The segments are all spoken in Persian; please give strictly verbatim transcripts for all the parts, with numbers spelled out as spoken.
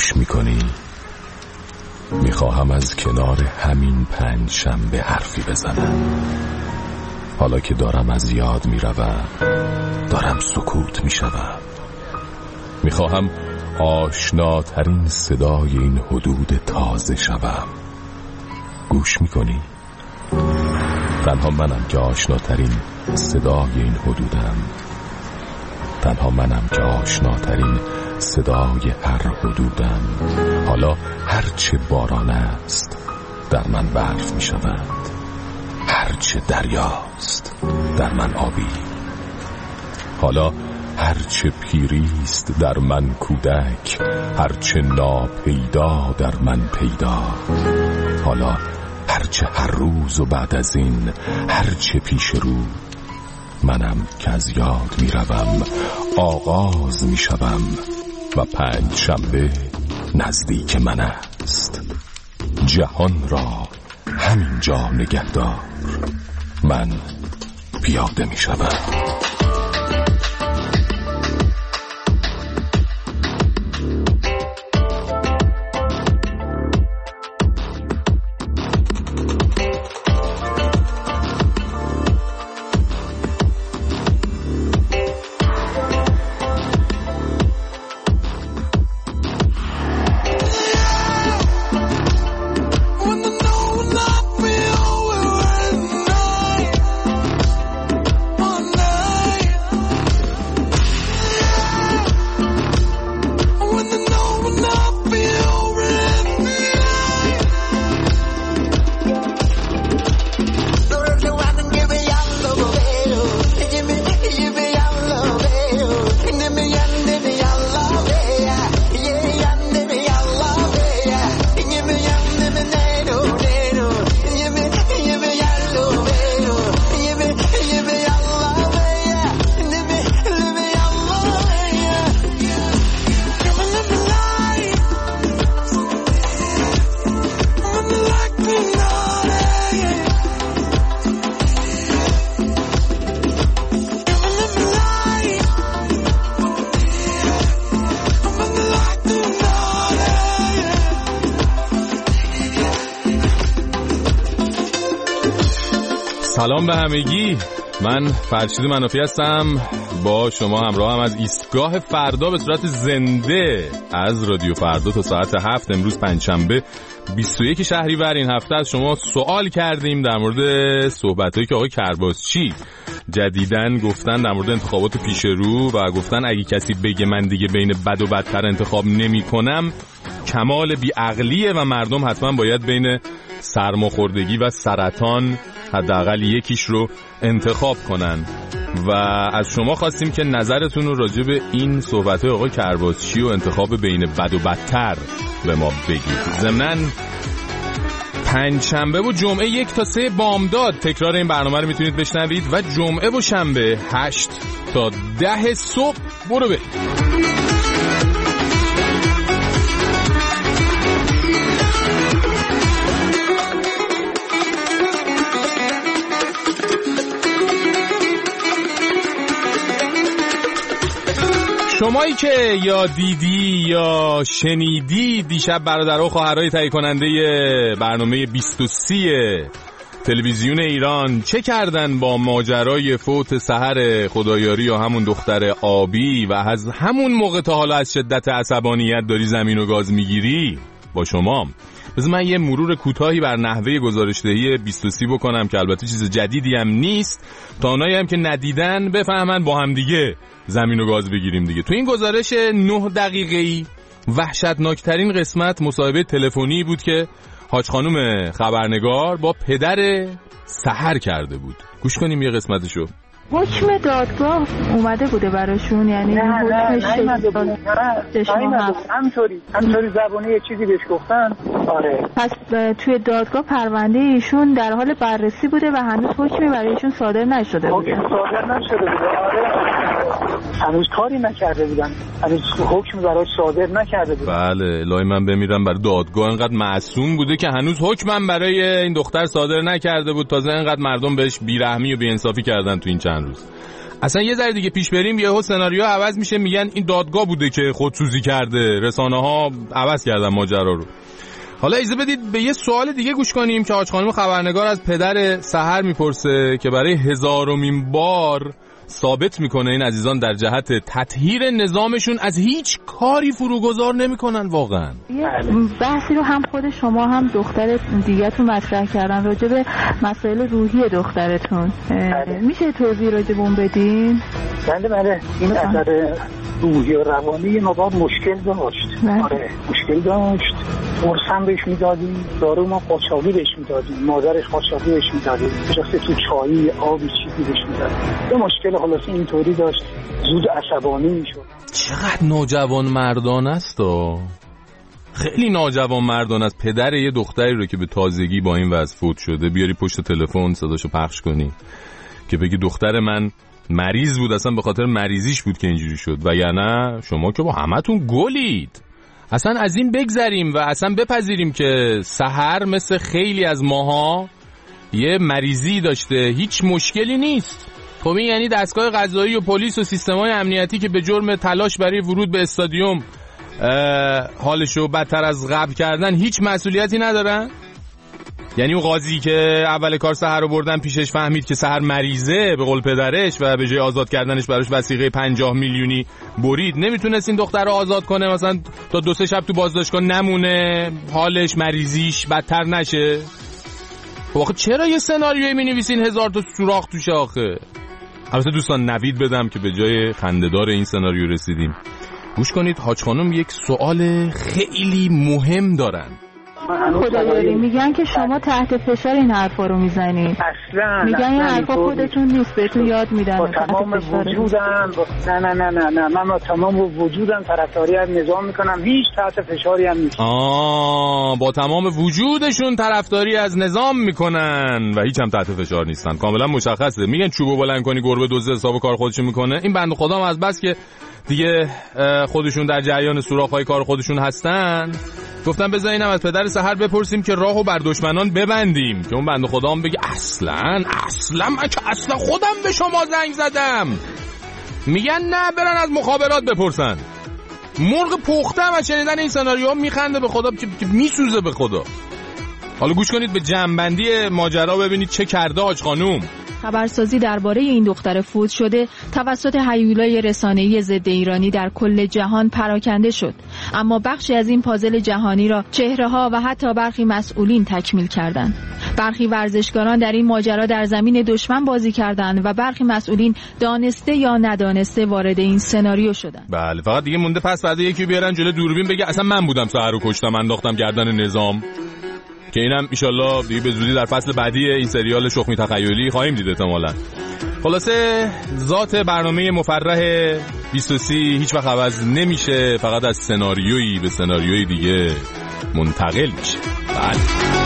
گوش میکنی؟ میخواهم از کنار همین پنج شنبه حرفی بزنم. حالا که دارم از یاد میروم، دارم سکوت میشوم. میخواهم آشناترین صدای این حدود تازه شوم. گوش میکنی؟ تنها منم که آشناترین صدای این حدودم. تنها منم که آشناترین صدای هر حدودم. حالا هرچه باران است در من برف می شود، هرچه دریاست در من آبی. حالا هرچه پیریست در من کودک، هرچه ناپیدا در من پیدا. حالا هرچه هر روز و بعد از این هرچه پیش رو، منم که از یاد می روم، آغاز می شوم و پنج شنبه نزدیک من است. جهان را همین جا نگهدار، من پیاده می شوم. سلام به همگی، من فرشید منافی هستم، با شما همراه هم از ایستگاه فردا به صورت زنده از رادیو فردا تا ساعت هفت. امروز پنجشنبه بیست و یک شهریور این هفته از شما سوال کردیم در مورد صحبتایی که آقای کرباسچی جدیدن گفتن در مورد انتخابات پیش رو و گفتن اگه کسی بگه من دیگه بین بد و بدتر انتخاب نمی کنم کمال بیعقلیه و مردم حتما باید بین سرماخوردگی و سرطان حداقل یکیش رو انتخاب کنن و از شما خواستیم که نظرتون رو راجع به این صحبت‌های آقای کرباسچی و انتخاب بین بد و بدتر به ما بگید. ضمناً پنجشنبه و جمعه یک تا سه بامداد تکرار این برنامه رو میتونید بشنوید و جمعه و شنبه هشت تا ده صبح برو برید. شمایی که یا دیدی یا شنیدی دیشب برادرها و خواهرای تهیه کننده برنامه بیست و سی تلویزیون ایران چه کردن با ماجرای فوت سحر خدایاری یا همون دختر آبی و از همون موقع تا حالا از شدت عصبانیت داری زمین و گاز میگیری؟ با شما بذار من یه مرور کوتاهی بر نحوه گزارشدهی بیست و سی بکنم که البته چیز جدیدی هم نیست تا اونایی هم که ندیدن بفهمن با هم دیگه زمین و گاز بگیریم دیگه. تو این گزارش نه دقیقه‌ای وحشتناکترین قسمت مصاحبه تلفنی بود که حاج خانم خبرنگار با پدر سحر کرده بود. گوش کنیم یه قسمتشو. حکم دادگاه اومده بوده براشون؟ یعنی نه حکمش نه نیومده بود. نه همطوری همطوری زبانی یه چیزی بهش گفتن. آره. پس توی دادگاه پرونده ایشون در حال بررسی بوده و هنوز حکمی برای ایشون صادر نشده بوده. حکم صادر نشده بوده. آره. هنوز کاری نکرده بودن، هنوز حکم براش صادر نکرده بودن. بله الهی من بمیرم، برای دادگاه انقدر معصوم بوده که هنوز حکمم برای این دختر صادر نکرده بود، تازه انقدر مردم بهش بیرحمی و بی‌انصافی کردن تو این چند روز. اصلا یه ذره دیگه پیش بریم یهو سناریو عوض میشه، میگن این دادگاه بوده که خودسوزی کرده، رسانه‌ها عوض کردن ماجرا رو. حالا اجازه بدید به یه سوال دیگه گوش کنیم که حاج خانم خبرنگار از پدر سحر میپرسه که برای هزارمین بار ثابت میکنه این عزیزان در جهت تطهیر نظامشون از هیچ کاری فروگذار نمیکنن. واقعا یه بحثی رو هم خود شما هم دختر دیگه‌تون مطرح کردن راجع به مسائل روحی دخترتون، میشه توضیح راجع به اون بدین؟ بله بله این اثر روحی و روانی ما باید مشکل داشت. آره مشکل داشت. قرصم بهش میدادیم، دارو ما قاچاقی بهش میدادیم، مادرش قاچاقی بهش میدادیم، جاسته تو چایی آبی چیزی بهش میدادیم. یه مشکل خلاصی اینطوری داشت، زود عصبانی میشد. چقدر نوجوان مردان است و خیلی نوجوان مردان است پدر یه دختری رو که به تازگی با این وضع فوت شده بیاری پشت تلفن صداشو پخش کنی که بگی دختر من مریض بود، اصلا به خاطر مریضیش بود که اینجوری شد، وگرنه شما که با همتون گلید. اصلا از این بگذریم و اصلا بپذیریم که سحر مثل خیلی از ماها یه مریضی داشته، هیچ مشکلی نیست. خب این یعنی دستگاه قضایی و پلیس و سیستم‌های امنیتی که به جرم تلاش برای ورود به استادیوم حالشو بدتر از قبل کردن هیچ مسئولیتی ندارن؟ یعنی اون قاضی که اول کار سحر رو بردن پیشش فهمید که سحر مریضه به قول پدرش و به جای آزاد کردنش براش وثیقه پنجاه میلیونی برید، نمیتونست این دختر رو آزاد کنه مثلا تا دو سه شب تو بازداشتگاه نمونه حالش مریضیش بدتر نشه؟ واقعا چرا یه سناریویی می‌نویسین هزار تا سوراخ توشه آخه؟ البته دوستان نوید بدم که به جای خنده‌دار این سناریو رسیدیم. گوش کنید حاج خانم یک سوال خیلی مهم دارن. خدایاری میگن که شما تحت فشار این حرفا رو میزنید. اصلا میگن این حرفا خودتون نیست، بهتون یاد میدن. با تمام وجودم با... نه نه نه نه نه من با تمام وجودم طرفداری از نظام میکنم، هیچ تحت فشاری هم نیست. آه با تمام وجودشون طرفداری از نظام میکنن و هیچ هم تحت فشار نیستن. کاملا مشخصه. میگن چوبو بلند کنی گربه دزد حساب کار خودشون میکنه. این بنده خدا هم از بس که دیگه خودشون در جریان سوراخ‌های کار خودشون هستن گفتم بذار اینم از پدر سحر بپرسیم که راهو بر دشمنان ببندیم که اون بنده خدا هم بگه اصلا اصلا من که اصلا خودم به شما زنگ زدم. میگن نه برن از مخابرات بپرسن. مرغ پخته هم از شنیدن این سناریو میخنده به خدا که میسوزه به خدا. حالا گوش کنید به جنبندی ماجرا ببینید چه کرده حاج خانوم. خبرسازی درباره این دختر فوت شده توسط هیولای رسانه‌ای ضد ایرانی در کل جهان پراکنده شد، اما بخشی از این پازل جهانی را چهره‌ها و حتی برخی مسئولین تکمیل کردند. برخی ورزشکاران در این ماجرا در زمین دشمن بازی کردند و برخی مسئولین دانسته یا ندانسته وارد این سناریو شدند. بله فقط دیگه مونده پس بعد یکی بیارن جلوی دوربین بگه اصلا من بودم سحر رو کشتم انداختم گردن نظام، که اینم ایشالله دیگه به زودی در فصل بعدی این سریال شخمی تخیلی خواهیم دید احتمالاً. خلاصه ذات برنامه مفرح بیست و سه هیچ وقت عوض نمیشه، فقط از سناریویی به سناریوی دیگه منتقل میشه. بله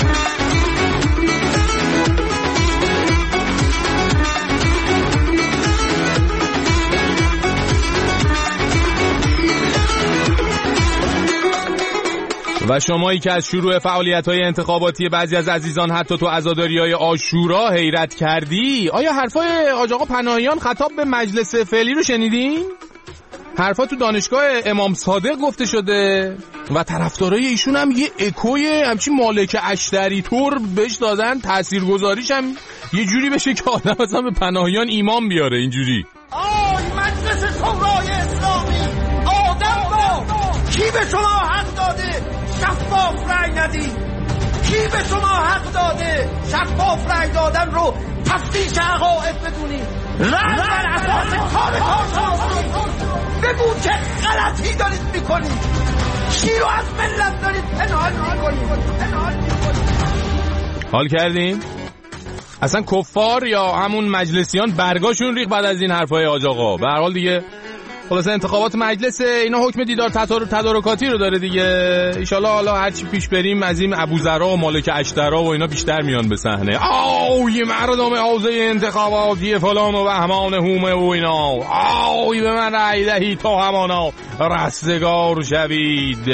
و شمایی که از شروع فعالیت‌های انتخاباتی بعضی از عزیزان حتی تو عزاداری‌های عاشورا حیرت کردی، آیا حرفای حاج آقا پناهیان خطاب به مجلس فعلی رو شنیدین؟ حرفا تو دانشگاه امام صادق گفته شده و طرفدارای ایشون هم یه اکوی همچین مالک اشتری طور بهش دادن، تاثیرگذاریش هم یه جوری بشه که آدم اصلا به پناهیان ایمان بیاره. اینجوری آی مجلس شورای اسلامی، آدم با کی به شما حق داده شفاف رای ندی؟ کی به شما حق داده شفاف رای دادن رو تفتیش عقاید بدونی؟ رای بر اساس کار کارشناسی بگو چه غلطی دارید میکنی، چی رو از ملت دارید پنهان میکنید. حال کردیم؟ اصلا کفار یا همون مجلسیان برگاشون ریخ بعد از این حرفای حاج آقا. به هر حال دیگه خلاص انتخابات مجلس اینا حکم دیدار تدارکاتی رو داره دیگه. ایشالله حالا هرچی پیش بریم از این ابوذرا و مالک اشترا و اینا بیشتر میان به صحنه. آوی مردم حوزه انتخاباتی فلان و بهمان هومه و اینا، آوی به من رای دهید تا همانا رستگار شوید.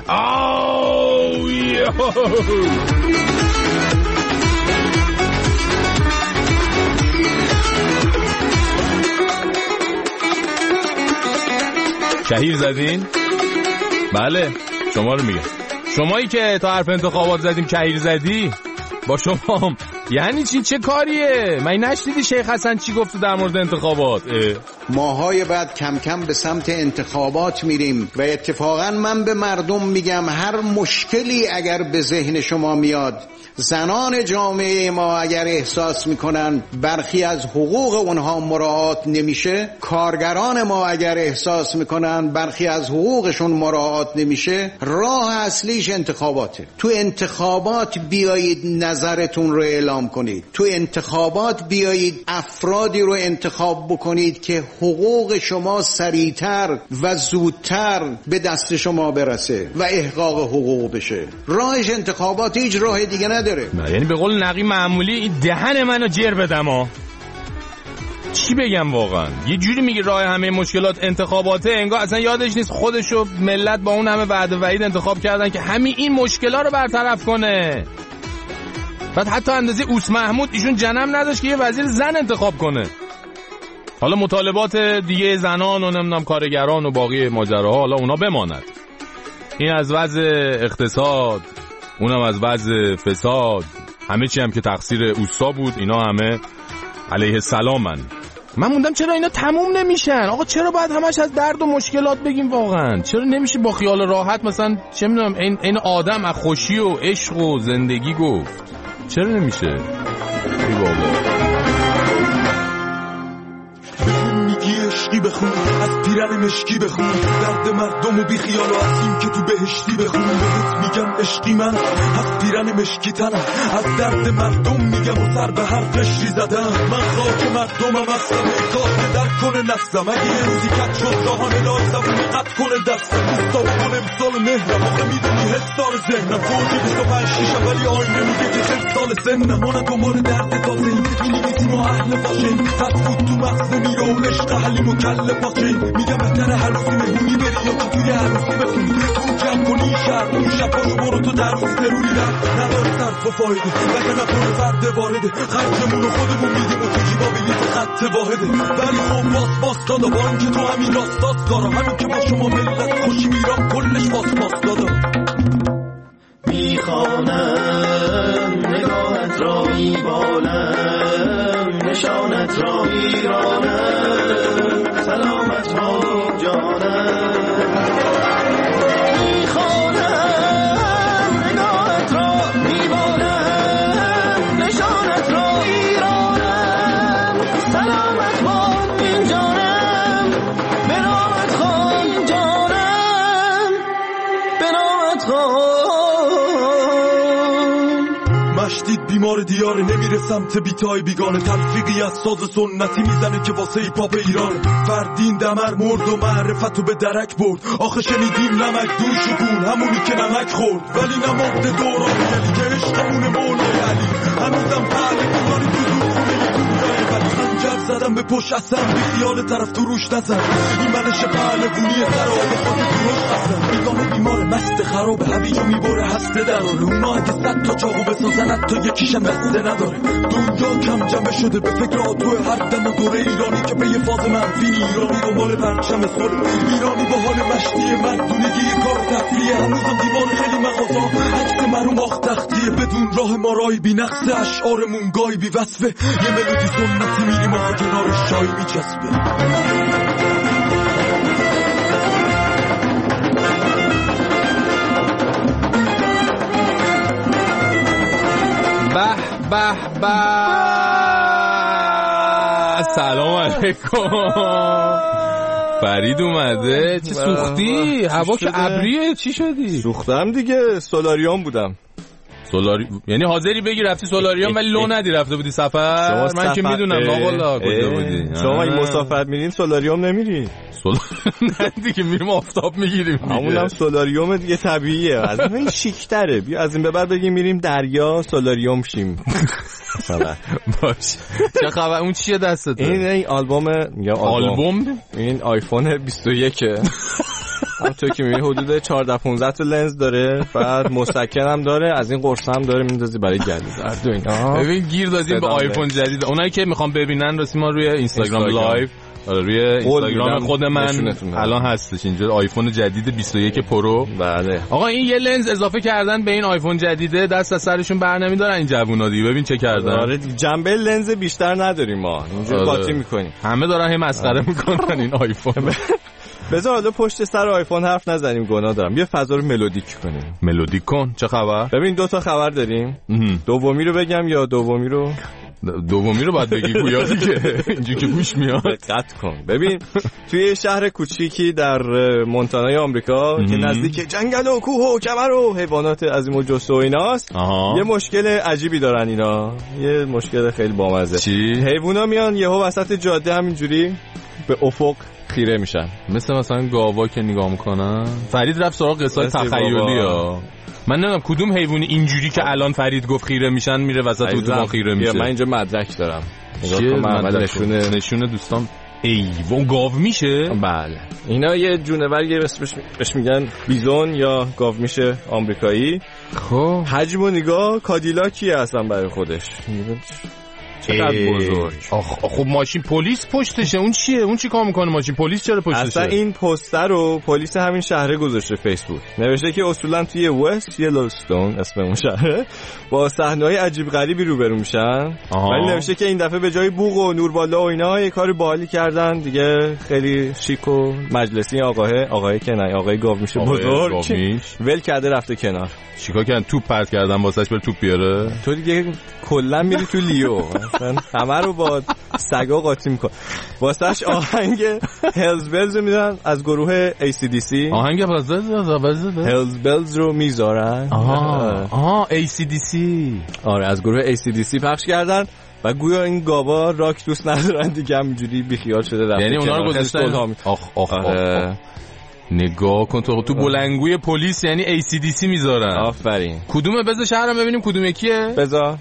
آوی کهیر زدین؟ بله شما رو میگم، شمایی که تا حرف انتخابات زدیم کهیر زدی. با شما یعنی چی؟ چه کاریه؟ من نشنیدی شیخ حسن چی گفت در مورد انتخابات؟ ماهای بعد کم کم به سمت انتخابات میریم و اتفاقا من به مردم میگم هر مشکلی اگر به ذهن شما میاد، زنان جامعه ما اگر احساس میکنن برخی از حقوق اونها مراعات نمیشه، کارگران ما اگر احساس میکنن برخی از حقوقشون مراعات نمیشه، راه اصلیش انتخاباته. تو انتخابات بیایید نظرتون رو اعلام کنید، تو انتخابات بیایید افرادی رو انتخاب بکنید که حقوق شما سریعتر و زودتر به دست شما برسه و احقاق حقوق بشه. راهش انتخابات، هیچ راه دیگه نداره. یعنی به قول نقی معمولی این دهن منو جر بدم ها. چی بگم واقعا؟ یه جوری میگه راه همه مشکلات انتخاباته، انگار اصلا یادش نیست خودشو ملت با اون همه وعده وعید انتخاب کردن که همین این مشکلا رو برطرف کنه. بعد حتی اندازه اوس محمود ایشون جنم نداشت که یه وزیر زن انتخاب کنه. حالا مطالبات دیگه زنان و نمیدونم کارگران و باقی ماجراها حالا اونا بماند. این از وضع اقتصاد، اونم از وضع فساد، همه چی هم که تقصیر اوستا بود، اینا همه علیه السلامن. من موندم چرا اینا تموم نمیشن؟ آقا چرا باید همش از درد و مشکلات بگیم واقعا؟ چرا نمیشه با خیال راحت مثلا چه میدونم این این آدم از خوشی و عشق و زندگی گفت؟ چرا نمیشه؟ ای بابا عشقی بخون، از پیرن مشکی بخون، درد مردم و بی خیال و عظیم که تو بهشتی بخون. بهت میگم عشقی من از پیرن مشکی تنم، از درد مردم میگم و سر به هر قشری زدم. من خاک مردمم هستم، کار در کنه نستم. اگه یه روزی کت شد راهان لازم قط کنه دستم. مستاق کن امسال مهرم، آخه میدونی حسار ذهنم فوجی بیست و پنج شیشم، ولی آینه میگه که خیلی سال سنم. مانه دنبال درد تازه این می‌نویسیم و اهل فاشیم، فسفود تو مغز میره و عشق حلیم و کل پاچه. میگم بهتره هر روزی مهمونی بری یا که توی عروسی بخونی، تو جمع کنی شهر اون شباشو برو تو در روز ضروری در نداره صرف و فایده، وگه نکنه فرد وارده. خرجمون رو خودمون میدیم و تو جیبا بلیت خط واحده. ولی خب باس باس دادا با این که تو همین راستاست کارا، همین که با شما ملت خوشی میرم کلش باس باس دادا. میخوانم نگاهت را میبالم، نشانت را میرانم، سلامت را جانم. میخوانم نگاهت را میبالم، نشانت را میرانم، سلامت را این جانم، به نامت خوان جانم، به نامت خوان. مشتید بیمار دیاره، نمیره سمت بیتای بیگانه. تلفیقی از ساز سنتی میزنه که واسه ای پاپ ایرانه. فردین دمر مرد و معرفتو به درک برد. آخه شنیدیم نمک دوش کون همونی که نمک خورد، ولی نمارده دوران علی که عشقمونه مولای علی. هنوزم پهل کنانی تو زور خونه یه دنیای ولی. خنجر زدم به پشت اصلا بی خیال طرف تو روش نزن. این منش پهل گونی سر آب خود دروش قسم. بیگانه بیمار مست خراب هویجو میبره هسته دراره. اونا اگه صد تا چاقو بسازن حتی یکیشم دسته نداره. دنیا کم جمع شده به فکر آتو هر دم و دوره ایرانی که به یه فاز منفی ایرانی دنبال پرچم سوله. ایرانی با حال مشتی مردونگی کار تفریه. هنوزم دیوار خیلی مغازا عکس مرو آخ تختیه. بدون راه ما رای بی نقص اشعارمون گای بی وصفه. یه ملودی سنتی میریم آخه کنارش شای میچسبه. به به به سلام علیکم. فرید اومده. چه سوختی؟ هوا که ابریه. چی شدی؟ سوختم دیگه، سولاریوم بودم. سولاری یعنی حاضری بگی رفتی سولاریوم ولی لو ندی رفته بودی سفر؟ من سفر... که میدونم آقا کجا بودی. شما این مسافر میرین سولاریوم نمیری؟ سول نه دیگه میریم آفتاب میگیریم دیگه. همونم سولاریوم دیگه طبیعیه. از این شیک‌تره. بیا از این به بعد بگیم میریم دریا سولاریوم شیم. مثلا باش. چه خبر؟ اون چیه دستت؟ این این آلبوم یا آلبوم این آیفون بیست و یک همونطور که میبینی حدود چهارده پانزده تا لنز داره، بعد مستکن هم داره، از این قرص هم داره میندازی برای گلو زرد و اینا. ببین گیر دادیم به آیفون جدید. اونایی که میخوام ببینن راستی ما روی اینستاگرام لایو آره روی اینستاگرام خود من الان هستش اینجا آیفون جدید بیست و یک پرو. بله آقا این یه لنز اضافه کردن به این آیفون جدیده، دست از سرشون بر نمیدارن این جوونا دیگه. ببین چه کردن. آره جنبه لنز بیشتر نداریم ما اینجا آره. قاطی میکنیم، همه دارن هی مسخره میکنن این آیفون. بذار حالا پشت سر آیفون حرف نزنیم، گناه دارم. بیا فضا رو ملودیک کنیم. ملودیک کن. چه خبر؟ ببین دو تا خبر داریم. دومی رو بگم یا دومی رو؟ دومی رو باید بگی گویا دیگه اینجوری که گوش میاد. دقت کن. ببین توی شهر کوچیکی در مونتانای آمریکا که نزدیک جنگل و کوه و کمر و حیوانات عظیم و جثه و ایناست، یه مشکل عجیبی دارن اینا. یه مشکل خیلی بامزه. چی؟ حیونا میان یهو وسط جاده همینجوری به افق خیره میشن، مثل مثلا گاوا که نگاه میکنن. فرید رفت سراغ قصه تخیلی ها. من نمیدونم کدوم حیوانی اینجوری که الان فرید گفت خیره میشن میره وسط اتوبان خیره میشه. من اینجا مدرک دارم. نگاه نشونه نشونه دوستان. ایوان گاو میشه؟ بله اینا یه جونوریه اسمش بهش میگن بیزون یا گاو میشه آمریکایی. خب حجم و نگاه کادیلاکیه اصلا برای خودش. چقدر بزرگ. خب ماشین پلیس پشتشه. اون چیه؟ اون چی کار میکنه ماشین پلیس چرا پشتشه؟ اصلا این پوستر رو پلیس همین شهر گذاشته فیسبوک، نوشته که اصولا توی وست یلوستون اسم اون شهره با صحنه‌های عجیب غریبی روبرو میشن، ولی نوشته که این دفعه به جای بوق و نور بالا و اینا یه کار باحالی کردن دیگه، خیلی شیک و مجلسی. آقاه آقای که نه آقای گاو میشه بزرگ ول کرده رفته کنار. چیکار کردن؟ توپ پرت کردن واسش بره توپ بیاره. تو دیگه کلا میری تو لیو همه رو با سگا قاطی میکن. واسهش آهنگ هلز بلز رو میدن از گروه ای سی دی سی. آهنگ هلز بلز رو میذارن. آها آها ای سی دی سی. آره از گروه ای سی دی سی پخش کردن و گویا این گاوا راک دوست ندارن دیگه، همینجوری بیخیال شده رفته. یعنی اونا رو گذاشتن. آخ آخ آخ نگاه کن تو تو بلنگوی پلیس یعنی ای سی دی سی میذارن. آفرین. کدومه؟ بذار شهرم ببینیم کدوم یکیه. بذار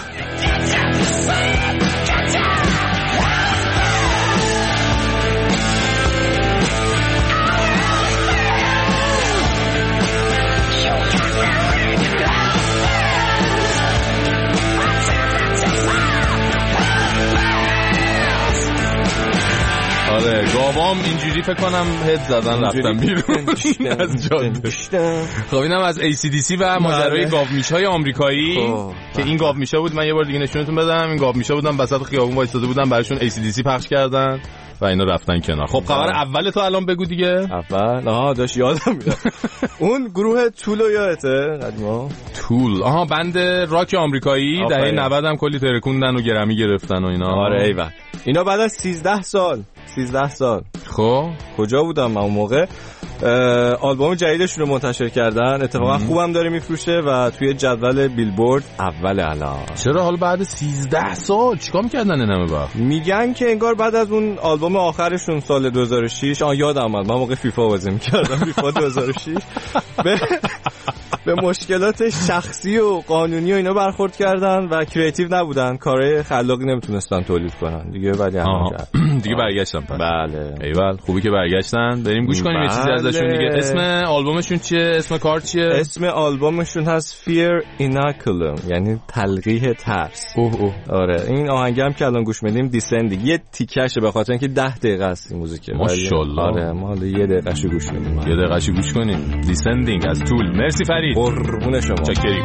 آره گاوام اینجوری فکر کنم هد زدن رفتن بیرون از جاده. خب اینم از ای سی دی سی و ماجرای گاومیش‌های آمریکایی که این گاومیشا بود. من یه بار دیگه نشونتون بدم. این گاومیشا بودن وسط خیابون وایساده بودن، براشون ای سی دی سی پخش کردن و اینا رفتن کنار. خب خبر اول تو الان بگو دیگه. اول آها داشت یادم میاد اون گروه تولو یادته قدیما؟ تول آها بند راک آمریکایی دهه نود هم کلی ترکوندن و گرمی گرفتن و اینا. آره ایول. اینا بعد از سیزده سال سیزده سال خب کجا بودم من اون موقع؟ آلبوم جدیدشون رو منتشر کردن، اتفاقا خوبم داره میفروشه و توی جدول بیلبورد اول الان. چرا حالا بعد سیزده سال چیکار می‌کردن این همه وقت؟ میگن که انگار بعد از اون آلبوم آخرشون سال دو هزار و شش، آ یادم اومد من موقع فیفا بازی می‌کردم، فیفا دو هزار و شش به به مشکلات شخصی و قانونی و اینا برخورد کردن و کریتیو نبودن، کارهای خلاقی نمیتونستن تولید کنن دیگه. بعد دیگه برگشتن. بله ایول خوبی که برگشتن. بریم گوش کنیم یه چیزی ازشون دیگه. اسم آلبومشون چیه؟ اسم کار چیه؟ اسم آلبومشون هست Fear Inoculum، یعنی تلقیح ترس. اوه اوه. آره این آهنگم که الان گوش میدیم دیسندینگ یه تیکشه، به خاطر اینکه ده دقیقه است این موزیک. ماشاءالله. آره ما حالا یه دقیقه‌شو گوش میدیم. یه دقیقه‌شو گوش کنیم. دیسندینگ از طول. مرسی فرید. قربون شما. چاکریم.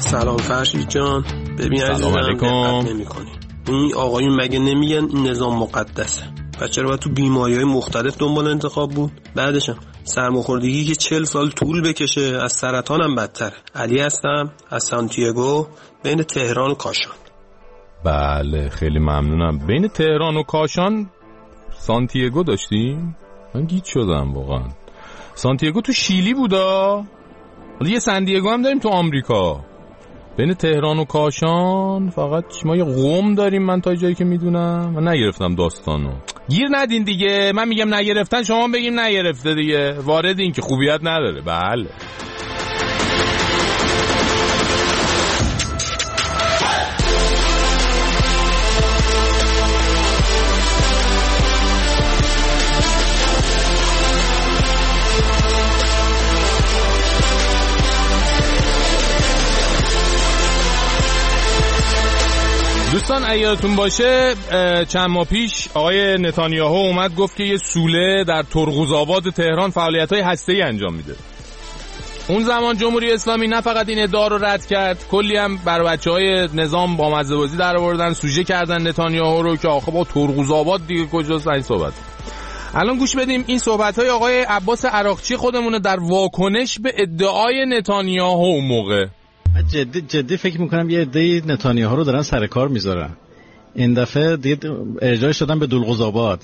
سلام فرشید جان. ببین عزیزم دقت نمی‌کنی. این آقایون مگه نمیگن این نظام مقدسه؟ پس چرا باید تو بیماری‌های مختلف دنبال انتخاب بود؟ بعدشم سرماخوردگی که چهل سال طول بکشه از سرطان هم بدتره. علی هستم از سانتیاگو بین تهران و کاشان. بله خیلی ممنونم. بین تهران و کاشان سانتیاگو داشتیم؟ من گیج شدم واقعا. سانتیاگو تو شیلی بودا؟ حالا یه سندیگو هم داریم تو آمریکا. بین تهران و کاشان فقط ما یه قم داریم من تا جایی که میدونم. من نگرفتم داستانو. گیر ندین دیگه. من میگم نگرفتن شما بگیم نگرفته دیگه. وارد این که خوبیت نداره. بله دوستان ایادتون باشه چند ماه پیش آقای نتانیاهو اومد گفت که یه سوله در ترقوزآباد تهران فعالیت‌های هسته‌ای انجام میده. اون زمان جمهوری اسلامی نه فقط این ادعا رو رد کرد، کلی هم بر بچه‌های نظام با مزه‌بازی در آوردن، سوژه کردن نتانیاهو رو که آخه با ترقوزآباد دیگه کجاست این صحبت. الان گوش بدیم این صحبت‌های آقای عباس عراقچی خودمونه در واکنش به ادعای نتانیاهو اون موقع. جدی جدی فکر میکنم یه عده نتانیاهو رو دارن سر کار میذارن. این دفعه دیگه ارجاع شدن به دلقزآباد.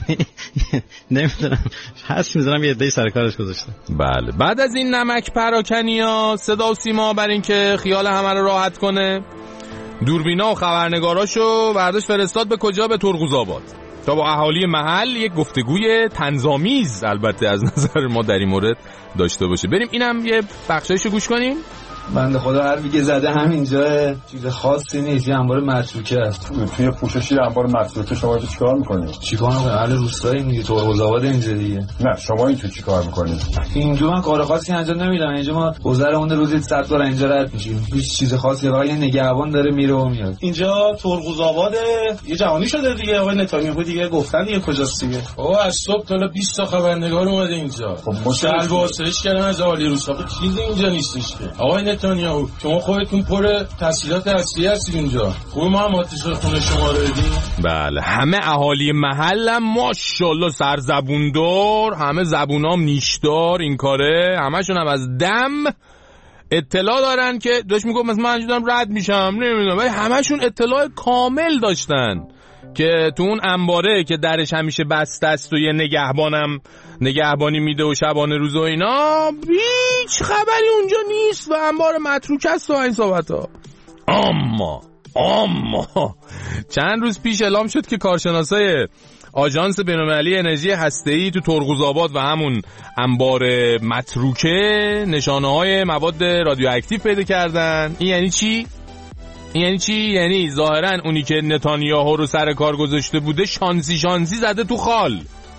نمیدونم حس میذارم یه عده سر کارش گذاشته. بله بعد از این نمک پراکنیا صدا و سیما بر این که خیال همه رو راحت کنه دوربینا و خبرنگاراشو برداشت فرستاد به کجا؟ به ترقوزآباد تا با اهالی محل یک گفتگوی طنزآمیز البته از نظر ما در این مورد داشته باشه. بریم اینم یه بخشایشو گوش کنیم. بنده خدا حرفی که زده همینجا چیز خاصی نیست، یه انبار متروکه است. توی پوششی انبار متروکه شما اینجا چیکار می‌کنید؟ چیکار می‌کنید؟ اهل روستایی میگه ترقوزآباد اینجا دیگه. نه شما اینجا چیکار می‌کنید؟ اینجا من کار خاصی انجام نمیدم. اینجا ما گذرمون روزی صد بار اینجا رد میشیم. هیچ چیز خاصی واقعا یه نگهبان داره میره و میاد. اینجا ترقوزآباد یه جهانی شده دیگه. آقای نتانیاهو دیگه گفتن دیگه کجاست دیگه. آقا از صبح تا بیست تا خبرنگار اومده اینجا. خب مشکل واسش کردن از اهالی روستا. چیزی اینجا نیستش که. آقای نتانیاهو شما خودتون پر تحصیلات هستی هستید اینجا. خوب ما هم آتش خونه شما رو بدیم. بله همه اهالی محلم ماشاءالله سرزبوندار، همه زبونام نیشدار این کاره، همشون هم از دم اطلاع دارن که داشت میگم مثلا من دارم رد میشم نمیدونم ولی همشون اطلاع کامل داشتن که تو اون انباره که درش همیشه بسته است و یه نگهبانم نگهبانی میده و شبانه روز و اینا هیچ خبری اونجا نیست و انبار متروک است و این صحبت ها. اما اما چند روز پیش اعلام شد که کارشناسای آژانس بین‌المللی انرژی هسته‌ای تو ترقوزآباد و همون انبار متروکه نشانه‌های مواد رادیواکتیو پیدا کردن. این یعنی چی؟ این یعنی چی؟ یعنی ظاهراً اونی که نتانیاهو رو سر کار گذاشته بوده شانسی شانسی زده تو خال.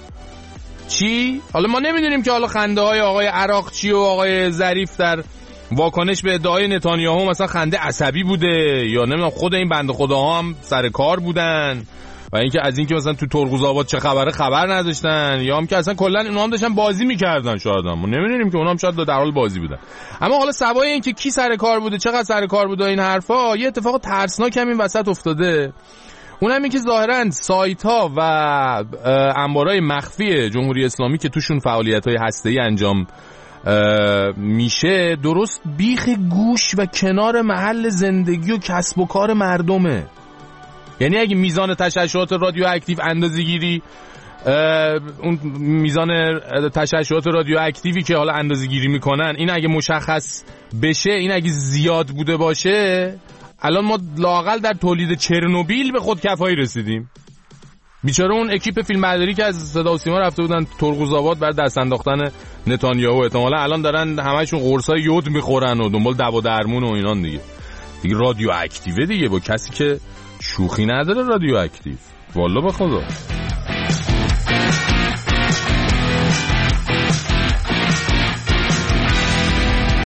چی؟ حالا ما نمیدونیم که حالا خنده های آقای عراقچی و آقای ظریف در واکنش به ادعای نتانیاهو مثلا خنده عصبی بوده یا نمیدونم خود این بنده خداها هم سر کار بودن و اینکه از اینکه مثلا تو ترقوزآباد چه خبره خبر نداشتن یا هم که اصلا کلا اونا هم داشتن بازی میکردن. شاید هم ما نمیدونیم که اونا هم شاید در حال بازی بودن. اما حالا سوای این که کی سر کار بوده چقدر سر کار بوده این حرفا یه اتفاق ترسناک هم این وسط افتاده. اونم این که ظاهراً سایت ها و انبارای مخفی جمهوری اسلامی که توشون فعالیت‌های هسته‌ای انجام میشه درست بیخ گوش و کنار محل زندگی و کسب و کار مردمه. یعنی اگه میزان تشعشعات رادیواکتیو اندازه‌گیری اون میزان تشعشعات رادیواکتیوی که حالا اندازه‌گیری میکنن این اگه مشخص بشه این اگه زیاد بوده باشه الان ما لااقل در تولید چرنوبیل به خودکفایی رسیدیم. بیچاره اون اکیپ فیلمبرداری که از صدا و سیما رفته بودن ترقوزآباد برای دست انداختن نتانیاهو احتمالاً الان دارن همشون قرصای یود میخورن و دنبال دوا و درمون و اینان دیگه. دیگه رادیواکتیوه دیگه با کسی که شوخی نداره رادیواکتیو. والله به خدا.